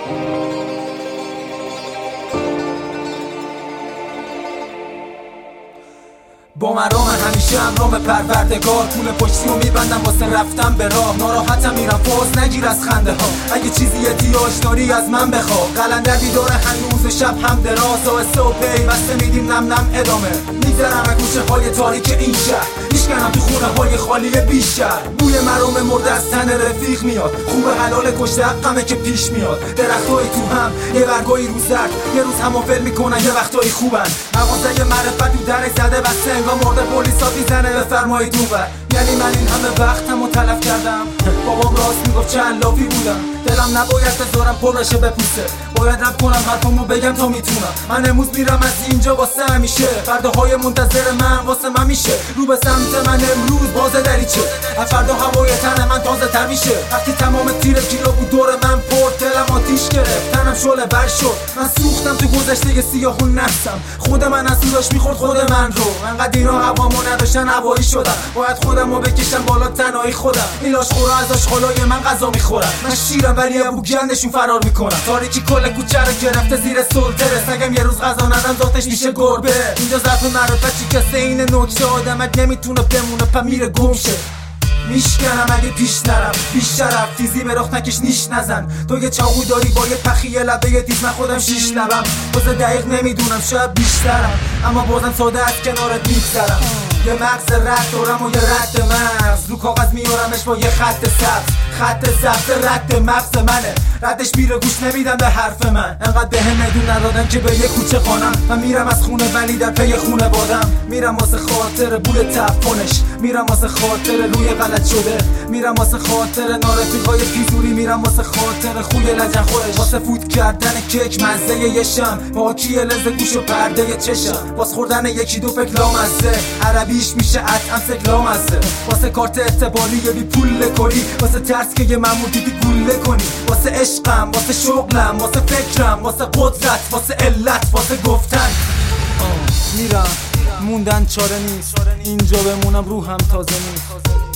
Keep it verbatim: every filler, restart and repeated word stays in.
با مرام همیشه امرام پروردگار، پول پشتیو میبندم واسه رفتم به راه. ناراحتم میرم فاز نگیر از خنده ها، اگه چیزی احتیاج داری از من بخوا. قلندر بیدار هنوز شب هم دراز، آهسته و پیوسته میدیم نم نم ادامه. میگذرم از گوشه های تاریک این شهر، میشکنم تو خونه های خالی بیشتر. بوی مرام مرده از تن رفیق میاد، خوب حلال کشته حقمه که پیش میاد. درختای تو هم یه برگایی رو زرد، یه روز همافل میکنن یه وقتایی خوبن. مغازه معرفت تو در زده بسته، انگار مرده پلیسات میزنه بفرمایید اونور. یعنی من این همه وقتمو تلف کردم؟ بابام راست میگفت چند لافی بودم. دلم نباید بذارم پر بشه بپوسه، باید رپ کنم حرفمو بگم تا میتونم. من امروز میرم از اینجا واسه همیشه، فرداهای منتظر من واسه من میشه. رو به سمت من امروز بازه دریچه، از فردا هوای تن من تازه تر میشه. وقتی تمام تیر کیلو بود دور من پر، دلم آتیش گرفت تنم شعله بر شد. من سوختم تو گذشته سیاهون نفسم، خود من از سوراش میخورد خود من رو. انقدر اینا هوامو نداشتن هوایی شدم، باید خودمو بکشم بالا تنهایی خودم. ایلاش خورا از آشغالای من غذا میخورم، من شیرم ولی ابو گندشون فرار میکنم. تاریکی کل کوچه رو گرفته زیر سلطه، سگم یه روز غذا ندم ذاتش میشه گربه. اینجا ظرف معرفت شکسته این نکته، آدمک نمیتونه بمونه پا میره گم شه. میشکنم اگه پیش نرم، بیش شرف تیزی به رخ نکش نیش نزن. تو یه چاقو داری با یه پخیه لبه یه تیز، من خودم شیش لبم. واسه دقیق نمیدونم شاید بیشترم، اما بازم ساده از کنارت میگذرم. یه مغز رد دارم و یه رد مغز، رو کاغذ میارمش با یه خط سبز. خط سبز رد مغز منه، ردش میره گوش نمیدم به حرف من. انقدر به هم ندون ندادن که به یه کوچه خانم. من میرم از خونه ولی در پی خونه بادم. میرم واسه خاطر بوی تفنش، میرم واسه خاطر روی غلط شده، میرم واسه خاطر نارفیقای پیزوری، میرم واسه خاطر خوی لجن خورش، واسه فوت کردن کیک مزه یه شم، پاکی لذت گوش و پرده چشم، واسه خوردن یکی دو فکر لامزه، عربیش میشه اطعم سک لامزه، واسه کارت اعتباری یه بی پول کلی، واسه ترس که یه ممور دیدی گوله کنی، واسه عشقم، واسه شغلم، واسه فکرم، واسه قدرت، واسه علت، واسه گفتن. میرم موندن چاره نیست، اینجا بمونم روحم تازه نیست.